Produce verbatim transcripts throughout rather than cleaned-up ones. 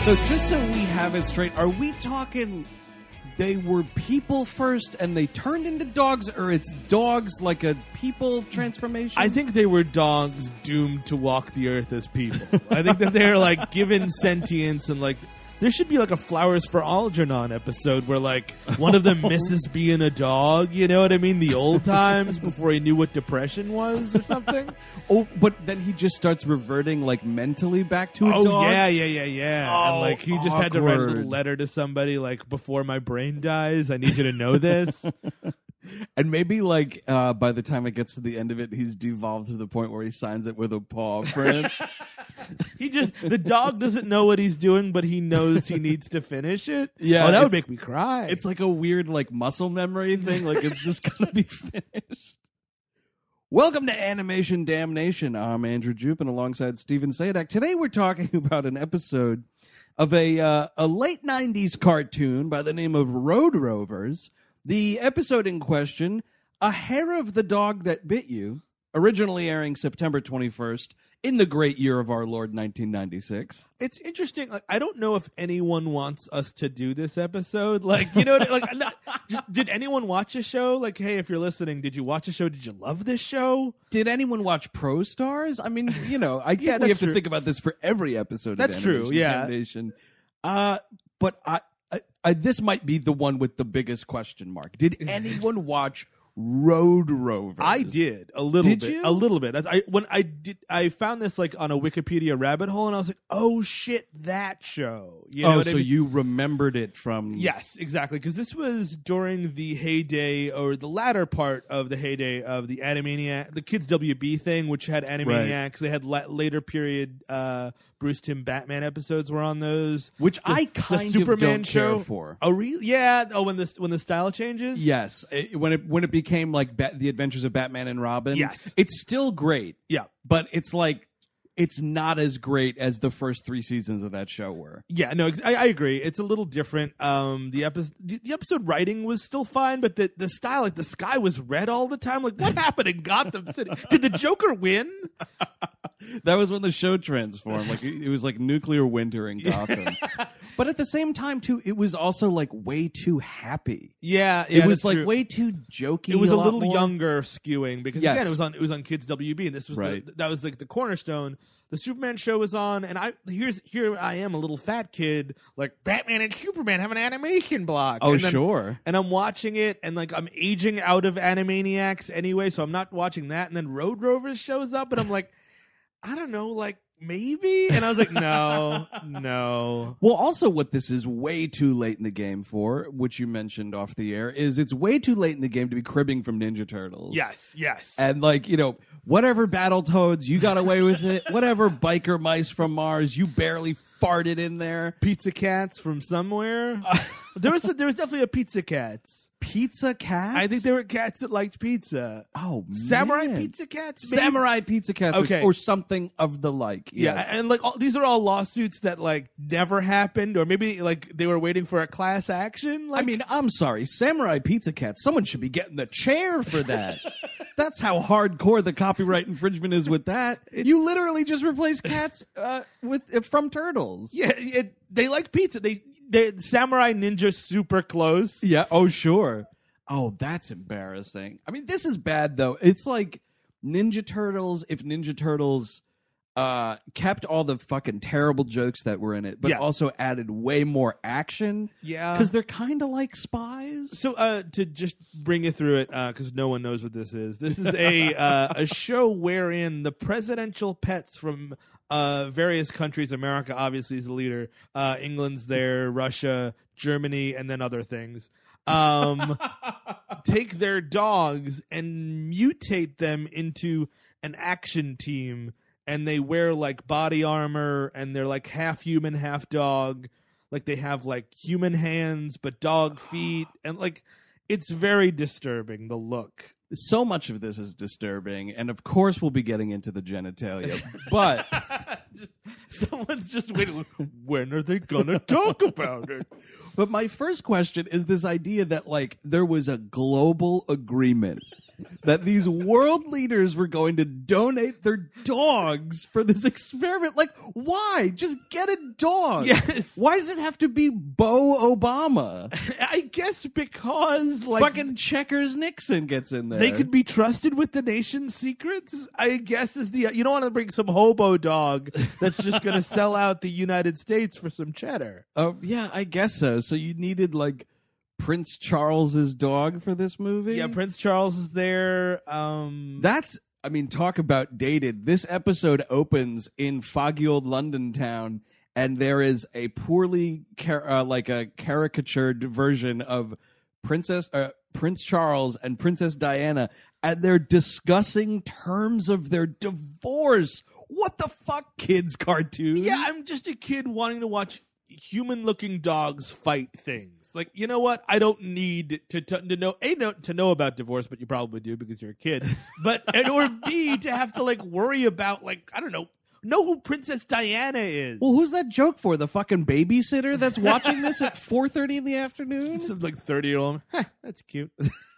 So just so we have it straight, are we talking they were people first and they turned into dogs, or it's dogs like a people transformation? I think they were dogs doomed to walk the earth as people. I think that they're like given sentience and like there should be like a Flowers for Algernon episode where like one of them misses being a dog, you know what I mean? The old times before he knew what depression was or something. Oh, but then he just starts reverting like mentally back to a oh, dog? yeah, yeah, yeah, yeah. Oh, and like he just had to write a little awkward. letter to somebody like, before my brain dies, I need you to know this. And maybe, like, uh, by the time it gets to the end of it, he's devolved to the point where he signs it with a paw print. He just, the dog doesn't know what he's doing, but he knows he needs to finish it. Yeah, Oh, that would it's- make me cry. It's like a weird, like, muscle memory thing. Like, it's just going to be finished. Welcome to Animation Damnation. I'm Andrew Jupin alongside Steven Sadak. Today we're talking about an episode of a, uh, a late nineties cartoon by the name of Road Rovers. The episode in question, A Hair of the Dog That Bit You, originally airing September twenty-first in the great year of our Lord nineteen ninety-six. It's interesting. Like, I don't know if anyone wants us to do this episode. Like, you know, like, not, just- did anyone watch a show? Like, hey, if you're listening, did you watch a show? Did you love this show? Did anyone watch Pro Stars? I mean, you know, I think Yeah, we that's have to true. think about this for every episode. That's of true, Animation yeah. Damnation. Uh, but I, I, I, this might be the one with the biggest question mark. Did anyone watch Road Rovers? I did a little Did bit, you? a little bit. That's- I when I did, I found this like on a Wikipedia rabbit hole, and I was like, "Oh shit, that show!" You know Oh, what so I mean? you remembered it from... Yes, exactly. Because this was during the heyday, or the latter part of the heyday of the Animaniac, the Kids W B thing, which had Animaniacs. They had la- later period uh, Bruce Timm Batman episodes were on those. Which The- I the kind Superman of don't show. care for. Oh, really? Yeah. Oh, when the when the style changes. Yes, it, when it when it became like ba- the Adventures of Batman and Robin. Yes. It's still great, Yeah. but it's like it's not as great as the first three seasons of that show were. Yeah, no, ex- I, I agree. It's a little different. Um, the episode, the, the episode writing was still fine, but the the style, like the sky was red all the time. Like, what happened in Gotham City? Did the Joker win? That was when the show transformed. Like it, it was like nuclear winter in Gotham. But at the same time, too, it was also like way too happy. Yeah, It yeah, was that's like true. way too jokey. It was a, lot little more. younger skewing because Yes. again, it was on it was on Kids W B, and this was Right. the, that was like the cornerstone. The Superman show was on, and I here's here I am, a little fat kid, like Batman and Superman have an animation block. Oh, and then- sure. And I'm watching it, and like I'm aging out of Animaniacs anyway, so I'm not watching that. And then Road Rovers shows up, and I'm like, I don't know, like maybe. And I was like, no, no. Well, also, what this is way too late in the game for, which you mentioned off the air, is it's way too late in the game to be cribbing from Ninja Turtles. Yes, yes. And like, you know, whatever Battletoads, you got away with it. Whatever Biker Mice from Mars, you barely farted in there. Pizza Cats from somewhere. there was a, there was definitely a Pizza Cats. Pizza Cats? I think there were cats that liked pizza. Oh, Samurai man. Pizza Cats? maybe? Samurai Pizza Cats or- Okay. or something of the like. Yeah, Yes. and like all, these are all lawsuits that like never happened, or maybe like they were waiting for a class action. Like, I mean, I'm sorry, Samurai Pizza Cats. Someone should be getting the chair for that. That's how hardcore the copyright infringement is with that. You literally just replace cats uh, with uh, from turtles. yeah, it, they like pizza. They, they Samurai Ninja super close. Yeah. Oh, sure. Oh, that's embarrassing. I mean, this is bad though. It's like Ninja Turtles. If Ninja Turtles uh, kept all the fucking terrible jokes that were in it, but Yeah. also added way more action. Yeah. because they're kind of like spies. So uh, to just bring you through it, because no one knows what this is. This is a uh, a show wherein the presidential pets from uh, various countries, America obviously is the leader, uh, England's there, Russia, Germany, and then other things, um, take their dogs and mutate them into an action team, and they wear like body armor, and they're like half human, half dog. Like they have like human hands but dog feet, and like it's very disturbing, the look. So much of this is disturbing, and of course we'll be getting into the genitalia. But Someone's just waiting. When are they gonna talk about it? but my first question is this idea that like there was a global agreement that these world leaders were going to donate their dogs for this experiment. Like, why? Just get a dog. Yes. Why does it have to be Bo Obama? I guess because like Fucking Checkers Nixon gets in there. they could be trusted with the nation's secrets. I guess is the you don't want to bring some hobo dog that's just going to sell out the United States for some cheddar. Oh, yeah, I guess so. So you needed, like, Prince Charles's dog for this movie? Yeah, Prince Charles is there. Um, That's, I mean, talk about dated. This episode opens in foggy old London town, and there is a poorly, car- uh, like a caricatured version of Princess uh, Prince Charles and Princess Diana, and they're discussing terms of their divorce. What the fuck, kids cartoon? yeah, I'm just a kid wanting to watch human-looking dogs fight things. Like, you know what? I don't need to to, to know a no, to know about divorce, but you probably do because you're a kid. But and or b to have to like worry about like I don't know know who Princess Diana is. Well, who's that joke for? The fucking babysitter that's watching this at four thirty in the afternoon? Some like thirty year old. Huh, that's cute.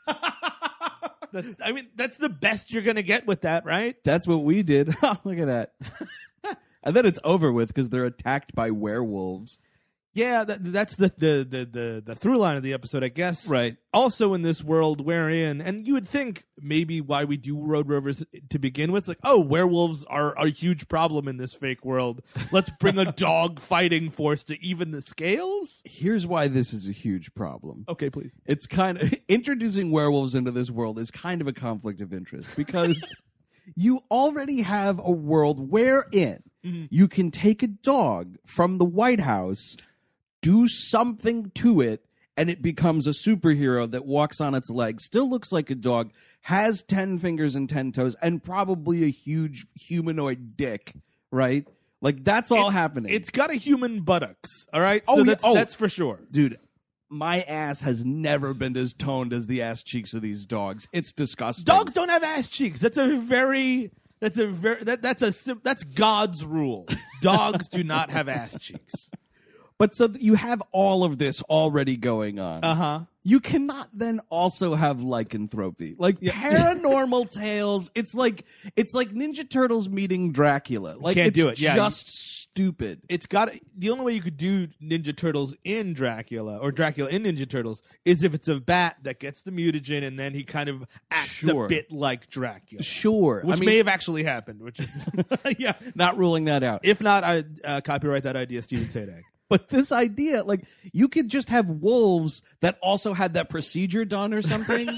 That's, I mean, that's the best you're gonna get with that, right? That's what we did. Look at that. And then it's over with because they're attacked by werewolves. Yeah, that, that's the, the the the the through line of the episode, I guess. Right. Also, in this world we're in, and you would think maybe why we do Road Rovers to begin with, it's like, oh, werewolves are a huge problem in this fake world. Let's bring a dog fighting force to even the scales. Here's why this is a huge problem. Okay, please. It's kind of introducing werewolves into this world is kind of a conflict of interest because you already have a world wherein mm-hmm. you can take a dog from the White House, do something to it, and it becomes a superhero that walks on its legs, still looks like a dog, has ten fingers and ten toes, and probably a huge humanoid dick, right? Like, that's all it, happening. It's got a human buttocks, all right? Oh, so yeah. that's, oh, that's for sure. Dude, my ass has never been as toned as the ass cheeks of these dogs. It's disgusting. Dogs don't have ass cheeks. That's a very... That's a very... That, that's a... sim- That's God's rule. Dogs do not have ass cheeks. But so you have all of this already going on. Uh-huh. You cannot then also have lycanthropy. Like Yeah. paranormal tales. It's like it's like Ninja Turtles meeting Dracula. Like Can't it's do it. Yeah, just stupid. It's got the only way you could do Ninja Turtles in Dracula or Dracula in Ninja Turtles is if it's a bat that gets the mutagen and then he kind of acts Sure. a bit like Dracula. Sure. Which I mean, may have actually happened. Which is, yeah, not ruling that out. if not, I uh, copyright that idea, Steven Sadak. But this idea, like, you could just have wolves that also had that procedure done or something.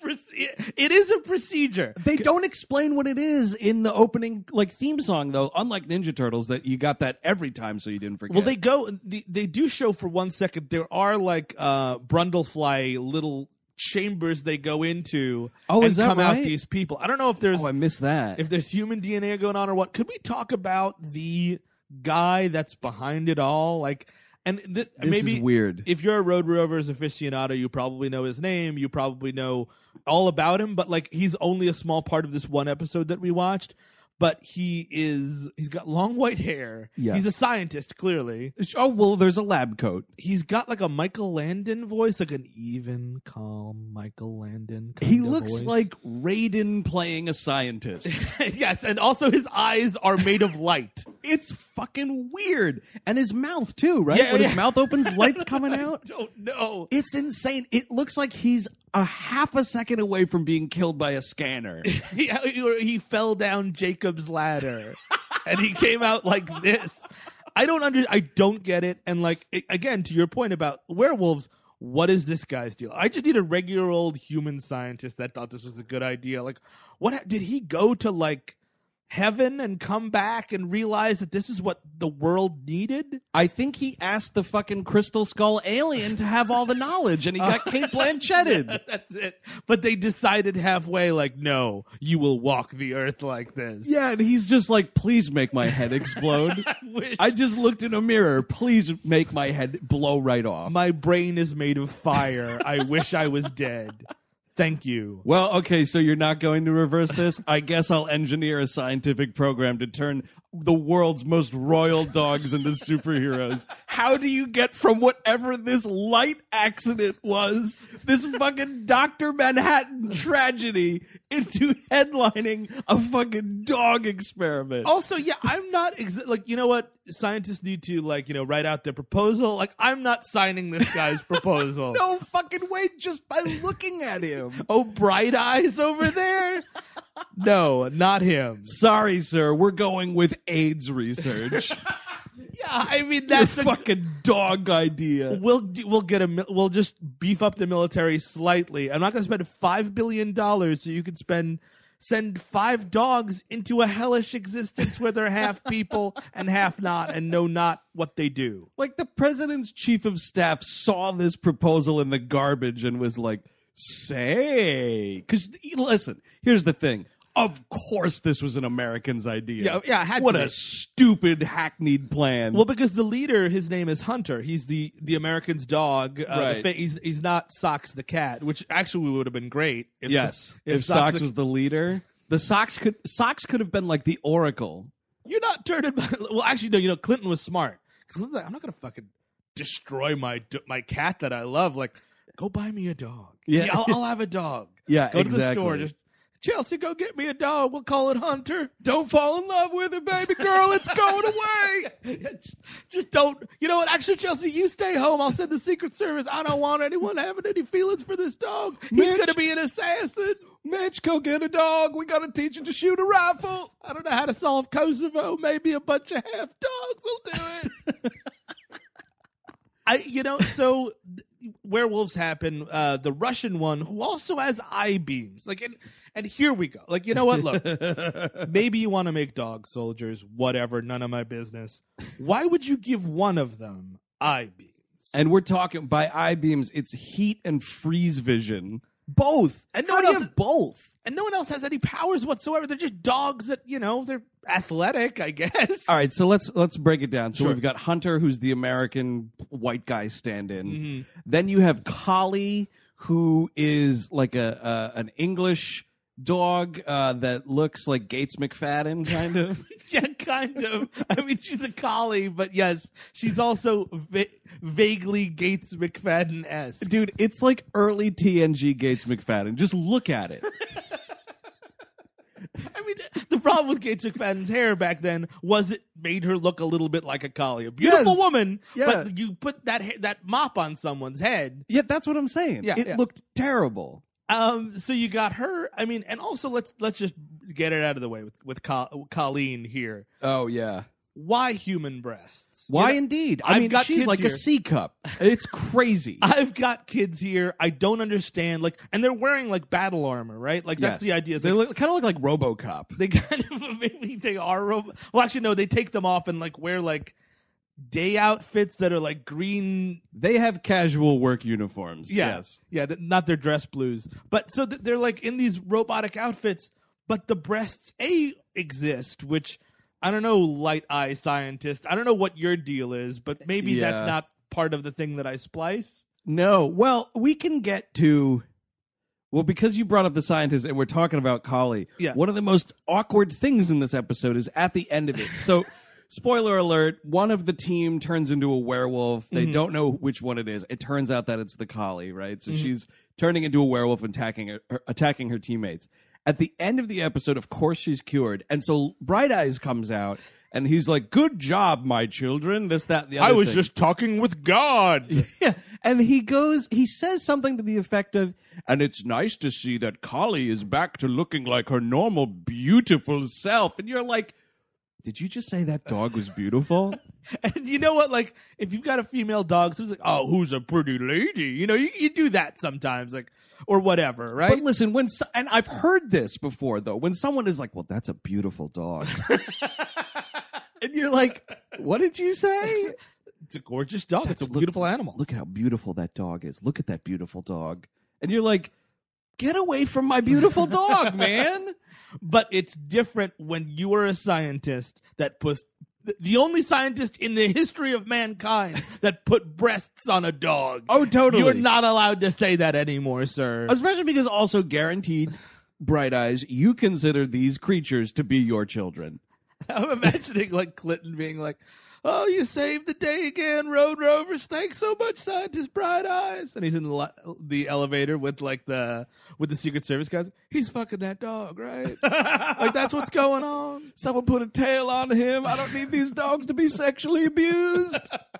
It is a procedure. They don't explain what it is in the opening, like, theme song, though. Unlike Ninja Turtles, that you got that every time, so you didn't forget. Well, they go. They, they do show for one second. There are like uh, Brundlefly little chambers they go into. Oh, and is that come out right? these people. I don't know if there's. Oh, I missed that. If there's human D N A going on or what. Could we talk about the guy that's behind it all? Like, and th- This maybe is weird. If you're a Road Rovers aficionado, you probably know his name. You probably know all about him. But like, he's only a small part of this one episode that we watched. But he is, he's got long white hair. Yes. He's a scientist, clearly. Oh, well, there's a lab coat. He's got like a Michael Landon voice, like an even, calm Michael Landon kind He of looks voice. like Raiden playing a scientist. Yes, and also his eyes are made of light. It's fucking weird. And his mouth, too, right? Yeah, when yeah. his mouth opens, lights coming out. I don't know. It's insane. It looks like he's a half a second away from being killed by a scanner. he, he fell down Jacob's ladder and he came out like this. I don't under I don't get it. And like it, again, to your point about werewolves, what is this guy's deal? I just need a regular old human scientist that thought this was a good idea. Like, what did he go to like heaven and come back and realize that this is what the world needed? I think he asked the fucking Crystal Skull alien to have all the knowledge, and he got Kate Blanchetted. That's it. But they decided halfway, like, no, you will walk the earth like this. Yeah, and he's just like, please make my head explode. I wish I just looked in a mirror. Please make my head blow right off. my brain is made of fire. I wish I was dead. Thank you. Well, okay, so you're not going to reverse this? I guess I'll engineer a scientific program to turn the world's most royal dogs into superheroes. How do you get from whatever this light accident was, this fucking Doctor Manhattan tragedy, into headlining a fucking dog experiment. Also, yeah, I'm not exa- like, you know what? Scientists need to, like, you know, write out their proposal. Like, I'm not signing this guy's proposal. No fucking way, just by looking at him. Oh, Bright Eyes over there? No, not him. Sorry, sir, we're going with AIDS research. Yeah, I mean, Your that's a fucking dog idea. We'll do- we'll get a mil- we'll just beef up the military slightly. I'm not going to spend five billion dollars so you can spend send five dogs into a hellish existence where they're half people and half not and know not what they do. Like, the president's chief of staff saw this proposal in the garbage and was like, say, because listen, here's the thing. Of course, this was an American's idea. Yeah, yeah, it had to what be. a stupid, hackneyed plan. Well, because the leader, his name is Hunter. He's the the American's dog. Uh, Right. the fa- he's he's not Socks the cat, which actually would have been great. If, yes, if, if, Sox the- was the leader, the Sox could Sox could have been like the Oracle. You're not turning. By, well, actually, no. You know, Clinton was smart. Clinton's like, I'm not going to fucking destroy my do- my cat that I love. Like, go buy me a dog. Yeah. I'll, I'll have a dog. Yeah, go to the exactly. store. Just, Chelsea, go get me a dog. We'll call it Hunter. Don't fall in love with it, baby girl. It's going away. just, just don't. You know what? Actually, Chelsea, you stay home. I'll send the Secret Service. I don't want anyone having any feelings for this dog. He's Mitch. going to be an assassin. Mitch, go get a dog. We got to teach him to shoot a rifle. I don't know how to solve Kosovo. Maybe a bunch of half dogs will do it. I, you know, so th- werewolves happen. Uh, the Russian one, who also has eye beams, like, and, and here we go. Like, you know what? Look, maybe you want to make dog soldiers, whatever. None of my business. Why would you give one of them eye beams? And we're talking by eye beams. It's heat and freeze vision. Both. And no How one do you else- have both. And no one else has any powers whatsoever. They're just dogs that, you know, they're athletic, I guess. All right, so let's let's break it down. So Sure. we've got Hunter, who's the American white guy stand-in. Mm-hmm. Then you have Collie, who is like a, a an English dog uh, that looks like Gates McFadden, kind of. Yeah, kind of. I mean, she's a collie, but yes, she's also va- vaguely Gates McFadden-esque. Dude, it's like early T N G Gates McFadden. Just look at it. I mean, the problem with Gates McFadden's hair back then was it made her look a little bit like a collie. A beautiful Yes. woman, Yeah. but you put that ha- that mop on someone's head. Yeah, that's what I'm saying. Yeah, it yeah. looked terrible. Um, so you got her. I mean, and also let's let's just get it out of the way with with Col- Colleen here. Oh, yeah. Why human breasts? Why You know, indeed? I I've mean, got she's kids like here. a C cup. It's crazy. I've got kids here. I don't understand. Like, and they're wearing like battle armor, right? Like that's Yes. the idea. It's They like, look, kind of look like RoboCop. they kind of maybe they are. Ro- well, actually, no. They take them off and like wear like day outfits that are like green. They have casual work uniforms. Yeah, Yes. yeah, th- not their dress blues, but so th- they're like in these robotic outfits, but the breasts a exist, which I don't know, light eye scientist. I don't know what your deal is, but maybe Yeah. that's not part of the thing that I splice. No. Well, we can get to. Well, because you brought up the scientist and we're talking about Collie, Yeah. one of the most awkward things in this episode is at the end of it. So, spoiler alert, one of the team turns into a werewolf. They Mm-hmm. don't know which one it is. It turns out that it's the Collie, right? So she's turning into a werewolf and attacking her, her- attacking her teammates. At the end of the episode, of course, she's cured. And so Bright Eyes comes out and he's like, "Good job, my children." This, that, and the other I was thing. just talking with God. Yeah. And he goes, he says something to the effect of, "And it's nice to see that Collie is back to looking like her normal, beautiful self." And you're like, did you just say that dog was beautiful? And you know what? Like, if you've got a female dog, so it's like, oh, who's a pretty lady? You know, you, you do that sometimes, like, or whatever, right? But listen, when so- and I've heard this before though, when someone is like, "Well, that's a beautiful dog," and you're like, "What did you say?" It's a gorgeous dog. It's a Look- beautiful animal. Look at how beautiful that dog is. Look at that beautiful dog, and you're like, "Get away from my beautiful dog, man!" But it's different when you are a scientist that puts the only scientist in the history of mankind that put breasts on a dog. Oh, totally. You're not allowed to say that anymore, sir. Especially because also guaranteed, Bright Eyes, you consider these creatures to be your children. I'm imagining like Clinton being like, "Oh, you saved the day again, Road Rovers. Thanks so much, Scientist Bright Eyes." And he's in the le- the elevator with like the with the Secret Service guys. He's fucking that dog, right? Like that's what's going on. Someone put a tail on him. I don't need these dogs to be sexually abused.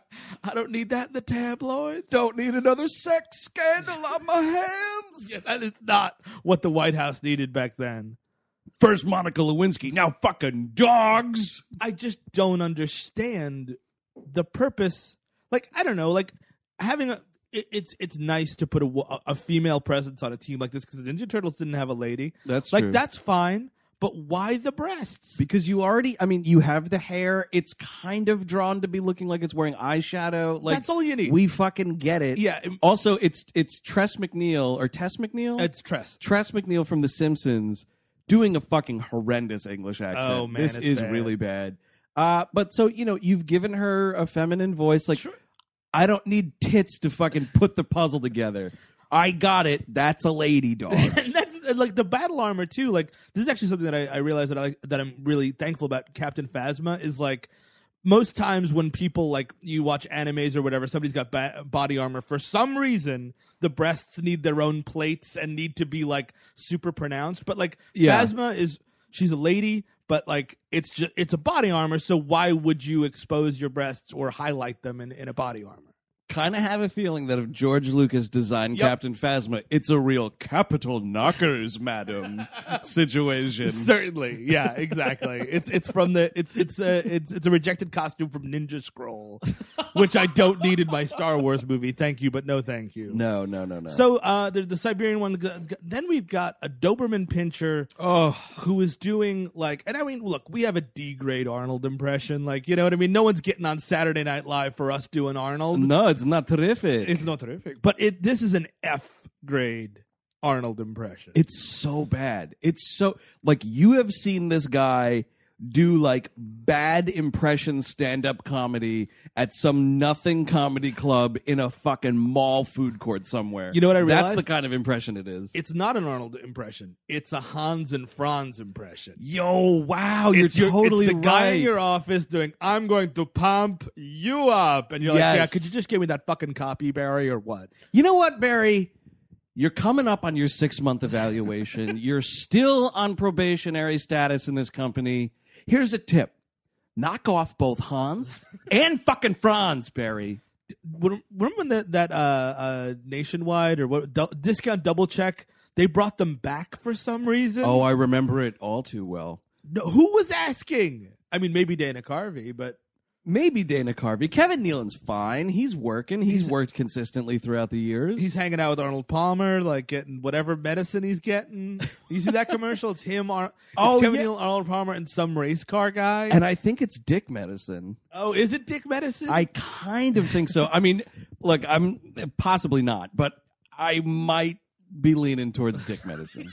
I don't need that in the tabloids. Don't need another sex scandal on my hands. Yeah, that is not what the White House needed back then. First Monica Lewinsky, now fucking dogs. I just don't understand the purpose. Like, I don't know, like having a, it, it's it's nice to put a, a female presence on a team like this because the Ninja Turtles didn't have a lady. That's like true. that's fine, but why the breasts? Because you already, I mean, you have the hair. It's kind of drawn to be looking like it's wearing eyeshadow. Like That's all you need. We fucking get it. Yeah. it- Also, it's it's Tress McNeil or Tess McNeil. It's Tress. Tress McNeil from The Simpsons doing a fucking horrendous English accent. Oh, man, this it's is bad. really bad. Uh, but so you know, you've given her a feminine voice. Like, Sure. I don't need tits to fucking put the puzzle together. I got it. That's a lady dog. And that's uh, like the battle armor too. Like this is actually something that I, I realized that I like, that I'm really thankful about. Captain Phasma is like most times when people like you watch animes or whatever, somebody's got ba- body armor. For some reason, the breasts need their own plates and need to be like super pronounced. But like Yeah. Phasma is she's a lady, but like it's just it's a body armor. So why would you expose your breasts or highlight them in, in a body armor? Kind of have a feeling that if George Lucas designed Yep. Captain Phasma, it's a real capital knockers, madam situation. Certainly, yeah, exactly. it's it's from the it's it's a it's it's a rejected costume from Ninja Scroll, which I don't need in my Star Wars movie. Thank you, but no, thank you. No, no, no, no. So uh, the the Siberian one. Then we've got a Doberman Pinscher, oh, who is doing like, and I mean, look, we have a D grade Arnold impression, like you know what I mean. No one's getting on Saturday Night Live for us doing Arnold. no, it's not terrific. It's not terrific, but it this is an F grade Arnold impression. It's so bad. It's so like you have seen this guy do like bad impression stand-up comedy at some nothing comedy club in a fucking mall food court somewhere. You know what I That's realized? the kind of impression it is. It's not an Arnold impression. It's a Hans and Franz impression. Yo, wow, you're It's your- totally it's the guy right. in your office doing, "I'm going to pump you up," and you're like, Yes. "Yeah, could you just give me that fucking copy, Barry, or what?" You know what, Barry? You're coming up on your six-month evaluation. You're still on probationary status in this company. Here's a tip. Knock off both Hans and fucking Franz, Barry. When- Remember when that that uh, uh, Nationwide or what du- discount double check? They brought them back for some reason. Oh, I remember it all too well. No, who was asking? I mean, maybe Dana Carvey, but Maybe Dana Carvey. Kevin Nealon's fine. He's working. He's, worked consistently throughout the years. he's hanging out with Arnold Palmer, like getting whatever medicine he's getting. You see that commercial? It's him, Ar- it's Oh, Kevin yeah. Nealon, Arnold Palmer, and some race car guy. and I think it's dick medicine. oh, is it Dick Medicine? I kind of think so. I mean, look, I'm possibly not, but I might be leaning towards dick medicine.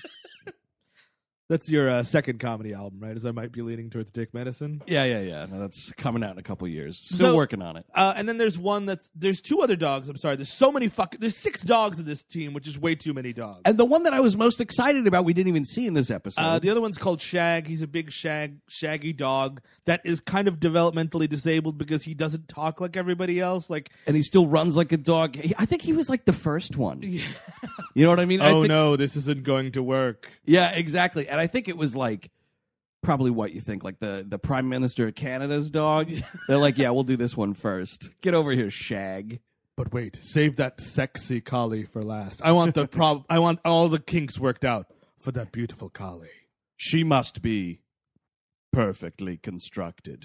That's your uh, second comedy album, right? As I might be leaning towards Dick Medicine. Yeah, yeah, yeah. No, that's coming out in a couple years. Still So- working on it. Uh, and then there's one that's there's two other dogs. I'm sorry. There's so many fuck. There's six dogs in this team, which is way too many dogs. And the one that I was most excited about, we didn't even see in this episode. Uh, the other one's called Shag. He's a big shag, shaggy dog that is kind of developmentally disabled because he doesn't talk like everybody else. Like, and he still runs like a dog. He- I think he was like the first one. You know what I mean? I oh think, no, this isn't going to work. Yeah, exactly. And I think it was like probably what you think, like the, the Prime Minister of Canada's dog. They're like, yeah, we'll do this one first. Get over here, Shag. But wait, save that sexy collie for last. I want the prob. I want all the kinks worked out for that beautiful collie. She must be perfectly constructed.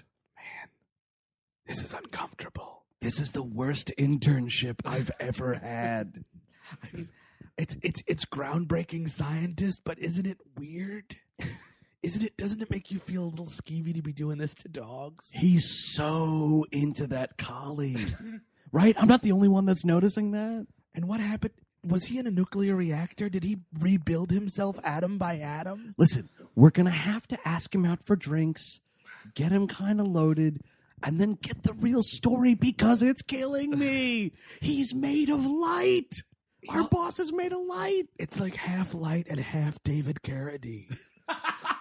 This is uncomfortable. This is the worst internship I've ever had. I mean, it's it's it's groundbreaking scientist, but isn't it weird? Isn't it? Doesn't it make you feel a little skeevy to be doing this to dogs? He's so into that collie. Right? I'm not the only one that's noticing that. And what happened? Was he in a nuclear reactor? Did he rebuild himself atom by atom? Listen, we're going to have to ask him out for drinks, get him kind of loaded, and then get the real story because it's killing me. He's made of light. Our boss is made of light. It's like half light and half David Carradine.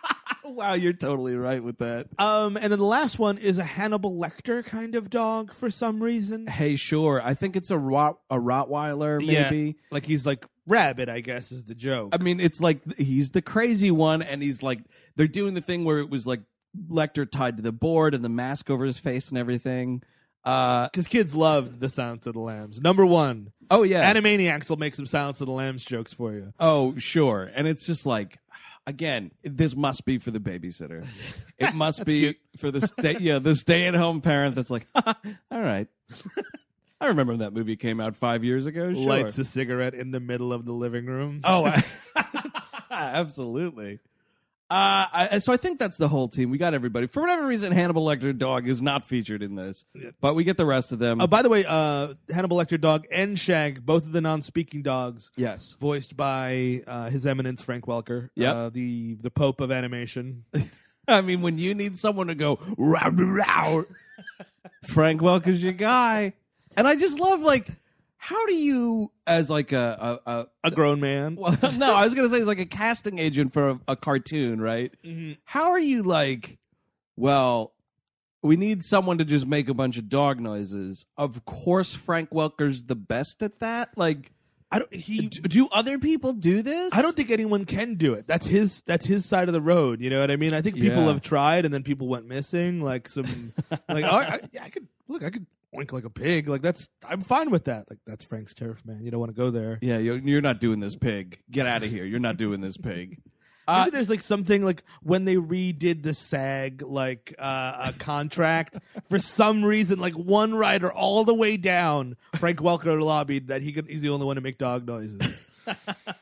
Wow, you're totally right with that. Um, and then the last one is a Hannibal Lecter kind of dog for some reason. Hey, sure. I think it's a Rot- a Rottweiler, maybe. Yeah, like he's like Rabbit, I guess, is the joke. I mean, it's like he's the crazy one, and he's like, they're doing the thing where it was like Lecter tied to the board and the mask over his face and everything. Uh, Because kids loved the Silence of the Lambs. Number one. oh, yeah. Animaniacs will make some Silence of the Lambs jokes for you. Oh, sure. And it's just like, again, this must be for the babysitter. It must be cute. for the stay, yeah, the stay-at-home parent that's like, all right. I remember when that movie came out five years ago. Sure. Lights a cigarette in the middle of the living room. Oh, I- absolutely. Uh, I, so I think that's the whole team. We got everybody. For whatever reason, Hannibal Lecter dog is not featured in this, but we get the rest of them. Uh, by the way, uh, Hannibal Lecter dog and Shag, both of the non-speaking dogs, yes. voiced by uh, His Eminence Frank Welker, Yep. uh, the the Pope of animation. I mean, when you need someone to go, row, row, Frank Welker's your guy. And I just love, like, how do you, as like a... a, a A grown man. well, no, I was going to say it's like a casting agent for a, a cartoon, right? Mm-hmm. How are you like, well, we need someone to just make a bunch of dog noises. Of course, Frank Welker's the best at that. Like, I don't. He. do, do other people do this? I don't think anyone can do it. That's his. That's his side of the road. You know what I mean? I think people Yeah. have tried, and then people went missing. Like some. like oh, I, yeah, I could look. I could oink like a pig. Like that's. I'm fine with that. Like that's Frank's turf, man. You don't want to go there. Yeah, you're, you're not doing this, pig. Get out of here. You're not doing this, pig. Maybe Uh, there's like something like when they redid the SAG like uh, a contract for some reason, like one writer all the way down, Frank Welker lobbied that he could. He's the only one to make dog noises. You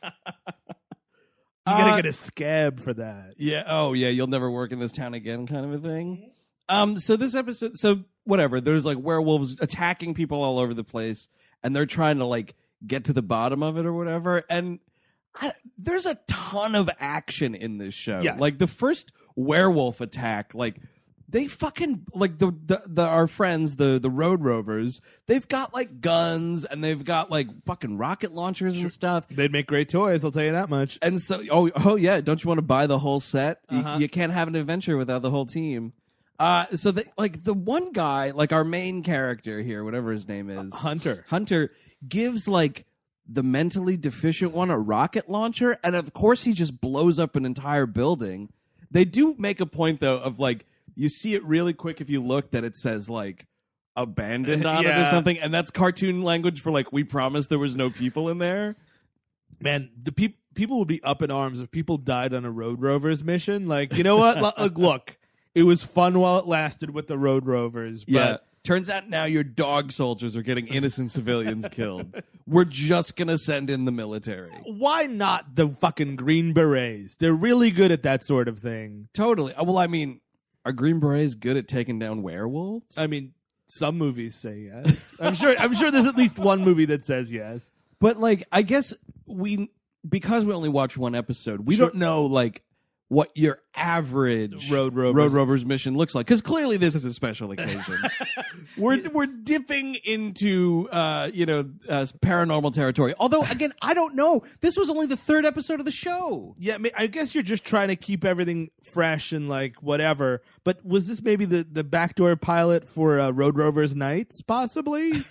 gotta Uh, get a scab for that. Yeah. Oh, yeah. You'll never work in this town again, kind of a thing. Um. So this episode. So whatever. There's like werewolves attacking people all over the place, and they're trying to like get to the bottom of it or whatever. And I, there's a ton of action in this show. Yes. Like the first werewolf attack, like. They fucking like the, the the our friends the the Road Rovers. They've got like guns and they've got like fucking rocket launchers and stuff. They'd make great toys. I'll tell you that much. And so, oh, oh yeah, don't you want to buy the whole set? You- Uh-huh. You, can't have an adventure without the whole team. Uh, so, the, like, the one guy, like our main character here, whatever his name is, Hunter. Hunter, gives, like, the mentally deficient one a rocket launcher, and of course he just blows up an entire building. They do make a point, though, of, like, you see it really quick if you look that it says, like, abandoned on it or Yeah. something, and that's cartoon language for, like, we promised there was no people in there. Man, the peop- people would be up in arms if people died on a Road Rovers mission. Like, you know what? L- look, look, it was fun while it lasted with the Road Rovers. But Yeah. Turns out now your dog soldiers are getting innocent civilians killed. We're just going to send in the military. why not the fucking Green Berets? They're really good at that sort of thing. Totally. Uh, Well, I mean, are Green Berets good at taking down werewolves? I mean, some movies say yes. I'm sure. I'm sure there's at least one movie that says yes. But, like, I guess we, because we only watch one episode, we Sure. don't know, like, what your average Road Rovers. Road Rovers mission looks like. Because clearly this is a special occasion. we're we're dipping into uh, you know uh, paranormal territory. Although again, I don't know. This was only the third episode of the show. Yeah, I mean, I guess you're just trying to keep everything fresh and like whatever. But was this maybe the the backdoor pilot for uh, Road Rovers Nights, possibly?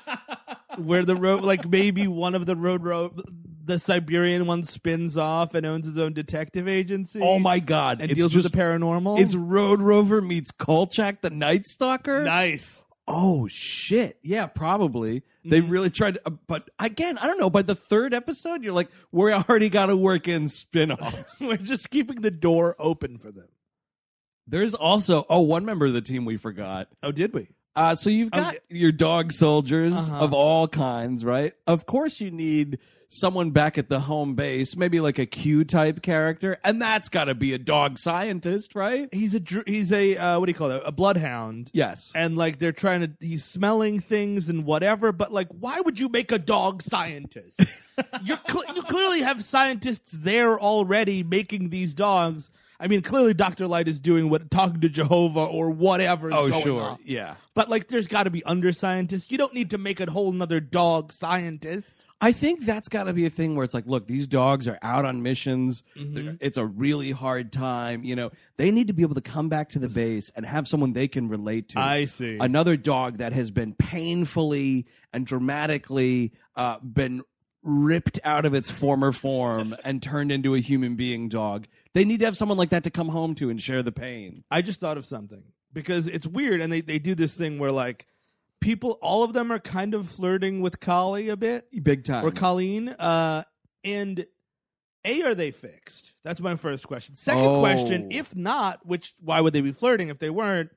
Where the road, like maybe one of the road ro- the Siberian one spins off and owns his own detective agency. Oh my god! And it's deals just, with the paranormal. It's Road Rover meets Kolchak the Night Stalker. nice. Oh shit! Yeah, probably. They really tried to, uh, but again, I don't know. By the third episode, you're like, we already got to work in spin-offs. We're just keeping the door open for them. There's also oh one member of the team we forgot. Oh, did we? Uh, so you've got Okay. your dog soldiers Uh-huh. of all kinds, right? Of course, you need someone back at the home base, maybe like a Q type character, and that's got to be a dog scientist, right? He's a dr- he's a uh, what do you call it? A bloodhound. Yes. And like they're trying to, he's smelling things and whatever. But like, why would you make a dog scientist? You're cl- you clearly have scientists there already making these dogs. I mean, clearly Doctor Light is doing what talking to Jehovah or whatever is Oh, going sure. on. Yeah. But like, there's got to be under scientists. You don't need to make a whole nother dog scientist. I think that's got to be a thing where it's like, look, these dogs are out on missions. Mm-hmm. It's a really hard time. You know, they need to be able to come back to the base and have someone they can relate to. I see. Another dog that has been painfully and dramatically uh, been ripped out of its former form and turned into a human being dog. They need to have someone like that to come home to and share the pain. I just thought of something because it's weird, and they, they do this thing where like people, all of them are kind of flirting with Kali a bit, Big time. or Colleen. Uh, and A, are they fixed? That's my first question. Second Oh. question, if not, which why would they be flirting if they weren't?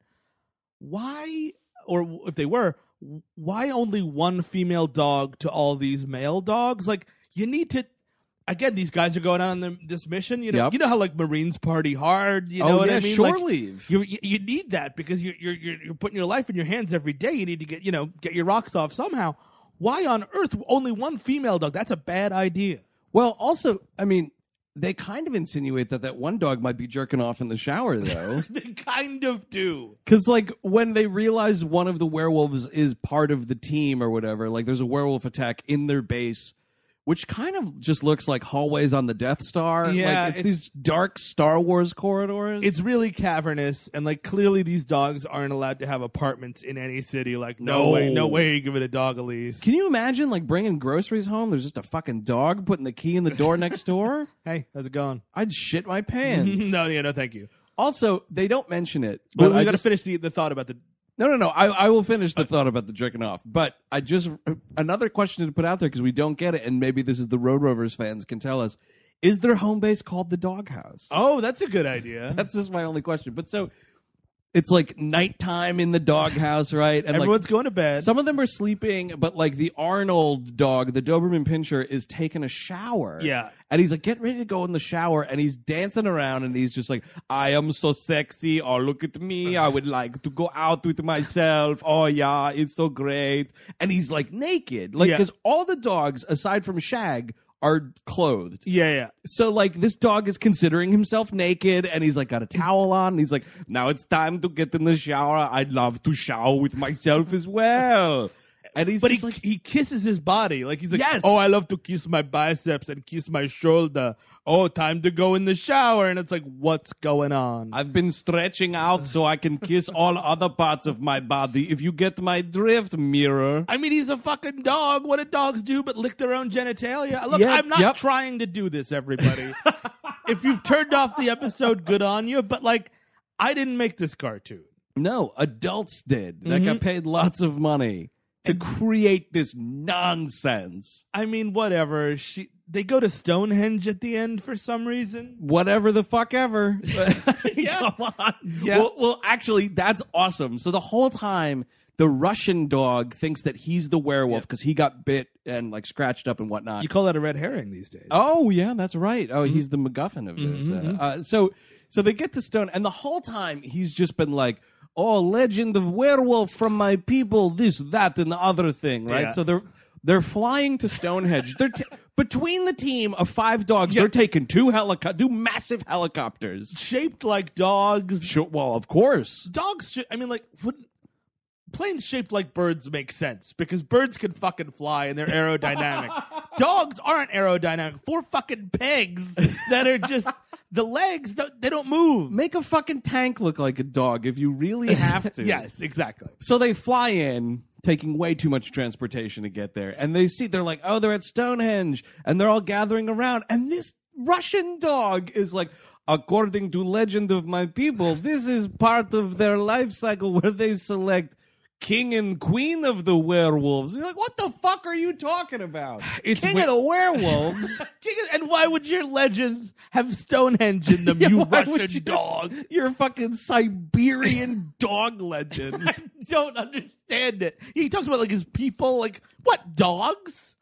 Why, or if they were, why only one female dog to all these male dogs? Like, you need to. Again, these guys are going out on the, this mission. You know, Yep. you know how like Marines party hard. You know oh, what yeah, I mean? shore Like, leave. you, you you need that because you're, you're you're you're putting your life in your hands every day. You need to get you know get your rocks off somehow. Why on earth only one female dog? That's a bad idea. Well, also, I mean, they kind of insinuate that that one dog might be jerking off in the shower, though. They kind of do. Because, like, when they realize one of the werewolves is part of the team or whatever, like, there's a werewolf attack in their base, which kind of just looks like hallways on the Death Star. Yeah, like, it's, it's- these dark Star Wars corridors. It's really cavernous, and like clearly these dogs aren't allowed to have apartments in any city. Like, no, No. way, no way, you give it a dog a lease. Can you imagine, like, bringing groceries home? There's just a fucking dog putting the key in the door next door? Hey, how's it going? I'd shit my pants. no, yeah, no, thank you. Also, they don't mention it. But But we I got to just- finish the, the thought about the. No, no, no. I, I will finish the thought about the jerking off. But I just another question to put out there because we don't get it, and maybe this is the Road Rovers fans can tell us: is their home base called the Doghouse? Oh, that's a good idea. That's just my only question. But so it's like nighttime in the doghouse, right? And Everyone's like, going to bed. some of them are sleeping, but like the Arnold dog, the Doberman Pinscher, is taking a shower. Yeah. And he's like, get ready to go in the shower. And he's dancing around and he's just like, I am so sexy. Oh, look at me. I would like to go out with myself. Oh, yeah, it's so great. And he's like naked. Like, Yeah. because all the dogs, aside from Shag, are clothed. yeah, yeah. So, like, this dog is considering himself naked, and he's, like, got a towel on, and he's like, now it's time to get in the shower. I'd love to shower with myself as well. And he's But just he like, he kisses his body. Like he's like, Yes. oh, I love to kiss my biceps and kiss my shoulder. Oh, time to go in the shower. And it's like, what's going on? I've been stretching out so I can kiss all other parts of my body. If you get my drift, mirror. I mean, he's a fucking dog. What do dogs do but lick their own genitalia? Look, Yeah, I'm not yep. trying to do this, everybody. If you've turned off the episode, good on you. But, like, I didn't make this cartoon. No, adults did. That Mm-hmm. got paid lots of money to create this nonsense. I mean, whatever. She They go to Stonehenge at the end for some reason. Whatever the fuck ever. Yeah. Come on. Yeah. Well, well, actually, that's awesome. So the whole time, the Russian dog thinks that he's the werewolf because he got bit and like scratched up and whatnot. You call that a red herring these days. Oh yeah, that's right. Oh, he's the MacGuffin of this. Uh, uh, so, so they get to Stone, and the whole time he's just been like, "Oh, legend of werewolf from my people, this, that, and the other thing." Right. Yeah. So they're they're flying to Stonehenge. They're t- between the team of five dogs. Yeah. They're taking two helico- two massive helicopters. Shaped like dogs. Sure, well, of course. Dogs, sh- I mean, like, wouldn't. Planes shaped like birds make sense because birds can fucking fly and they're aerodynamic. Dogs aren't aerodynamic. Four fucking pegs that are just the legs. Don't, they don't move. Make a fucking tank look like a dog if you really have to. Yes, exactly. So they fly in, taking way too much transportation to get there. And they see, they're like, oh, they're at Stonehenge. And they're all gathering around. And this Russian dog is like, according to legend of my people, this is part of their life cycle where they select king and queen of the werewolves. And you're like, what the fuck are you talking about? It's king wi- of the werewolves? And why would your legends have Stonehenge in them, Yeah, you why would Russian you- dog? You're a fucking Siberian dog legend. I don't understand it. He talks about like his people, like what dogs?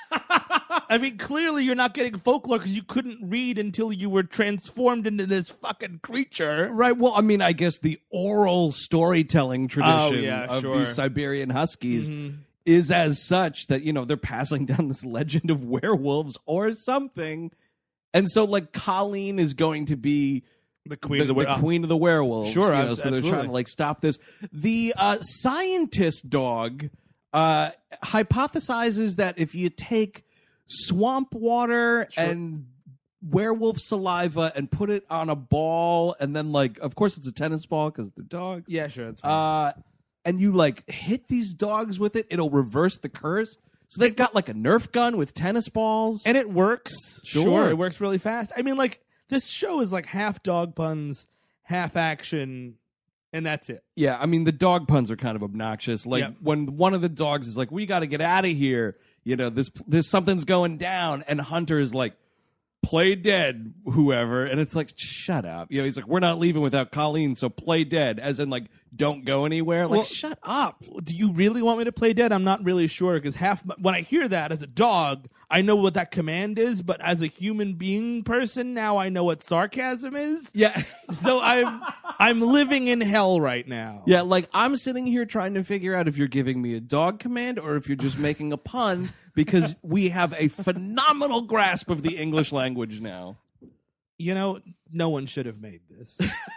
I mean, clearly you're not getting folklore because you couldn't read until you were transformed into this fucking creature. Right. Well, I mean, I guess the oral storytelling tradition Oh, yeah, of sure. these Siberian Huskies Mm-hmm. is as such that, you know, they're passing down this legend of werewolves or something. And so, like, Colleen is going to be The queen the, of the, were- the uh, queen of the werewolves. Sure, you know, abs- so they're trying absolutely. to like stop this. The uh, scientist dog uh, hypothesizes that if you take swamp water Sure. and werewolf saliva and put it on a ball, and then like, of course, it's a tennis ball because they're dogs. Yeah, sure, that's fine. Uh, and you like hit these dogs with it, it'll reverse the curse. So they've got like a Nerf gun with tennis balls. And it works. Sure. Sure. It works really fast. I mean, like, this show is like half dog puns, half action, and that's it. Yeah, I mean the dog puns are kind of obnoxious. Like Yep. when one of the dogs is like, "We got to get out of here," you know, this this something's going down, and Hunter is like, "Play dead, whoever," and it's like, "Shut up!" You know, he's like, "We're not leaving without Colleen, so play dead," as in like, "Don't go anywhere." Like, Well, shut up. Do you really want me to play dead? I'm not really sure because half when I hear that as a dog, I know what that command is, but as a human being person, now I know what sarcasm is. Yeah, So I'm I'm living in hell right now. yeah. Like I'm sitting here trying to figure out if you're giving me a dog command or if you're just making a pun because we have a phenomenal grasp of the English language now. You know, no one should have made this.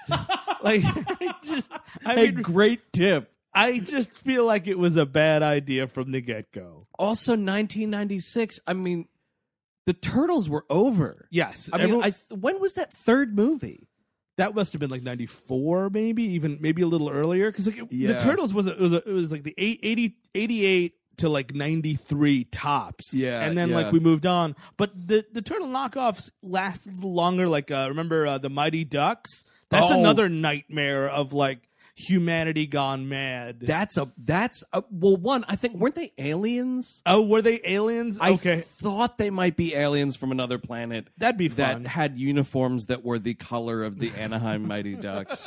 like, I just, I Hey, mean, great tip. I just feel like it was a bad idea from the get go. Also, nineteen ninety-six. I mean, the Turtles were over. Yes, I mean, everyone- I th- when was that third movie? that must have been like ninety-four, maybe even maybe a little earlier. Because like it- the Yeah. Turtles was a, it was, a, it was like the eight, eighty, eighty-eight to like ninety-three tops. Yeah, and then yeah. like we moved on. But the the Turtle knockoffs lasted a little longer. Like uh, remember uh, the Mighty Ducks? That's Oh. another nightmare of like humanity gone mad. That's a that's a, well, one. I think weren't they aliens? oh, were they aliens? I Okay, thought they might be aliens from another planet that'd be that fun. had uniforms that were the color of the Anaheim Mighty Ducks,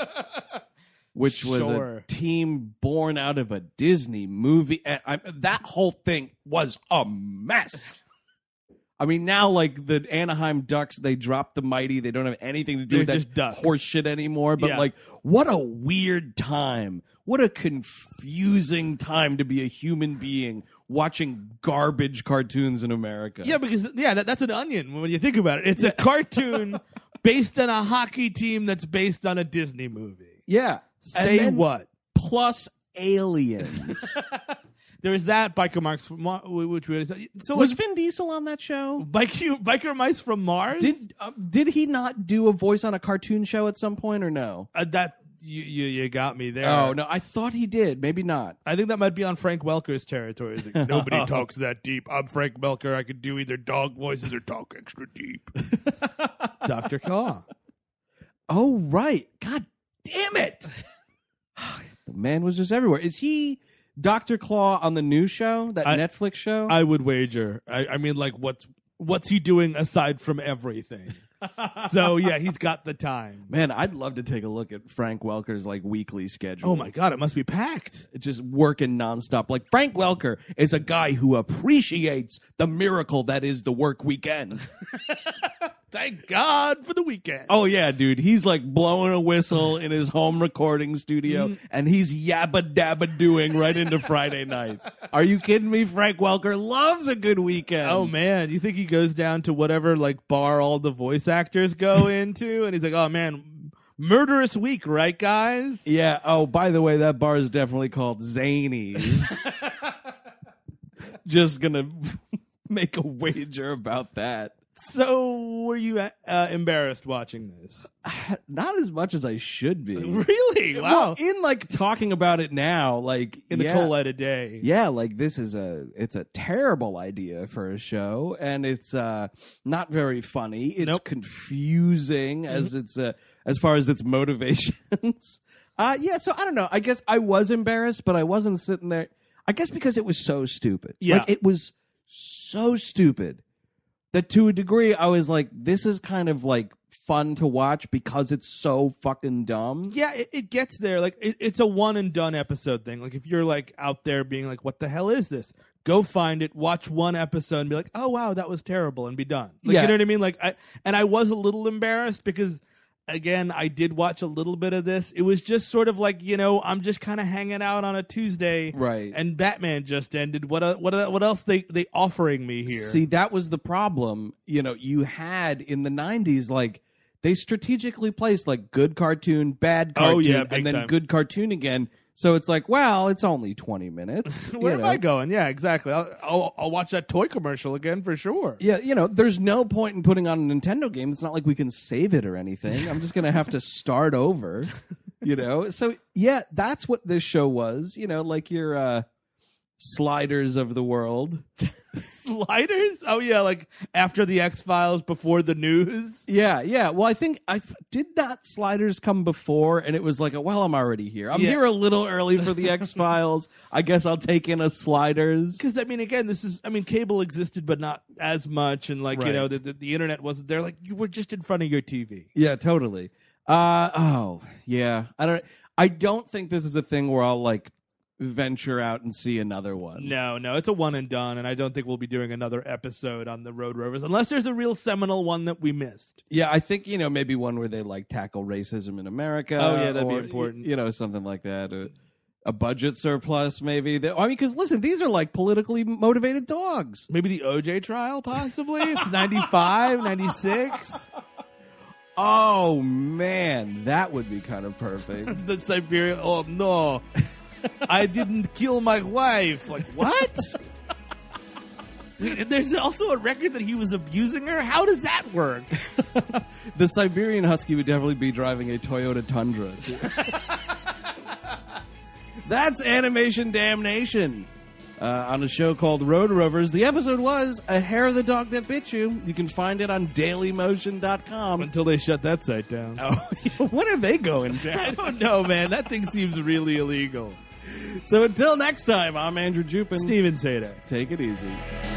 which was Sure. a team born out of a Disney movie. And I, that whole thing was a mess. I mean, now like the Anaheim Ducks, they dropped the Mighty. They don't have anything to do They're with that just ducks. horse shit anymore. But Yeah. like, what a weird time! What a confusing time to be a human being watching garbage cartoons in America. Yeah, because yeah, that, that's an onion when you think about it. It's a cartoon based on a hockey team that's based on a Disney movie. yeah. And Say then what? Plus aliens. There is that biker marks from Mar- which we so Was like Vin Diesel on that show? biker biker mice from Mars. Did uh, did he not do a voice on a cartoon show at some point or no? uh, that you, you you got me there? Oh no, I thought he did. Maybe not. I think that might be on Frank Welker's territory. It's like, nobody talks that deep. I'm Frank Welker. I could do either dog voices or talk extra deep. Doctor Claw. Oh right. God damn it. The man was just everywhere. Is he Doctor Claw on the new show, that I- Netflix show? I would wager. I, I mean, like, what's what's he doing aside from everything? So yeah, he's got the time. Man, I'd love to take a look at Frank Welker's like weekly schedule. Oh my god, it must be packed. Just working nonstop. Like Frank Welker is a guy who appreciates the miracle that is the work weekend. Thank God for the weekend. Oh yeah, dude. He's like blowing a whistle in his home recording studio and he's yabba dabba doing right into Friday night. Are you kidding me? Frank Welker loves a good weekend. Oh man, you think he goes down to whatever like bar all the voice actors go into, and he's like, "Oh man, murderous week, right, guys?" Yeah. Oh, by the way, that bar is definitely called Zany's. Just gonna make a wager about that. So, were you uh, embarrassed watching this? Not as much as I should be. Really? Wow. Well, in like talking about it now, like In the yeah, cold light of day. yeah, like this is a it's a terrible idea for a show, and it's uh not very funny. It's Nope. confusing as it's uh, as far as its motivations. uh yeah, so I don't know. I guess I was embarrassed, but I wasn't sitting there. I guess because it was so stupid. Yeah. Like it was so stupid that to a degree I was like, this is kind of like fun to watch because it's so fucking dumb. Yeah, it, it gets there. Like it, it's a one and done episode thing. Like if you're like out there being like, "What the hell is this?" Go find it, watch one episode, and be like, "Oh wow, that was terrible," and be done. Like, Yeah. you know what I mean? Like, I and I was a little embarrassed because, again, I did watch a little bit of this. It was just sort of like, you know, I'm just kind of hanging out on a Tuesday, Right. And Batman just ended. What uh, what uh, what else they they offering me here? See, that was the problem. You know, you had in the nineties, like, they strategically placed like good cartoon, bad cartoon, Oh, yeah, big and then time. good cartoon again. So it's like, well, it's only twenty minutes. Where you am know? I going? Yeah, exactly. I'll, I'll I'll watch that toy commercial again for sure. Yeah, you know, there's no point in putting on a Nintendo game. It's not like we can save it or anything. I'm just going to have to start over, you know? So, yeah, that's what this show was, you know, like your uh, Sliders of the world. Sliders? Oh yeah, like after the X-Files, before the news. Yeah, yeah. Well, I think I did not Sliders come before, and it was like, a, well, I'm already here. I'm Yeah. here a little early for the X-Files. I guess I'll take in a Sliders. Because I mean, again, this is I mean, cable existed, but not as much, and like you Right. know, the, the the internet wasn't there. Like you were just in front of your T V. Yeah, totally. Uh, oh, yeah. I don't. I don't think this is a thing where I'll like venture out and see another one. No, no, it's a one and done, and I don't think we'll be doing another episode on the Road Rovers unless there's a real seminal one that we missed. Yeah, I think, you know, maybe one where they like tackle racism in America. Oh, yeah, that'd be or, important. You know, something like that. Uh, a budget surplus, maybe. That- I mean, because listen, these are like politically motivated dogs. Maybe the O J trial, possibly. It's ninety-five, ninety-six. Oh man, that would be kind of perfect. The Siberia. Oh no, I didn't kill my wife. Like what? There's also a record that he was abusing her. How does that work? The Siberian Husky would definitely be driving a Toyota Tundra. That's Animation Damnation. Uh, on a show called Road Rovers. The episode was A Hair of the Dog That Bit You. You can find it on daily motion dot com. Until they shut that site down. Oh, when are they going I down? don't know, man. That thing seems really illegal. So until next time, I'm Andrew Jupin. Steven Sadak. Take it easy.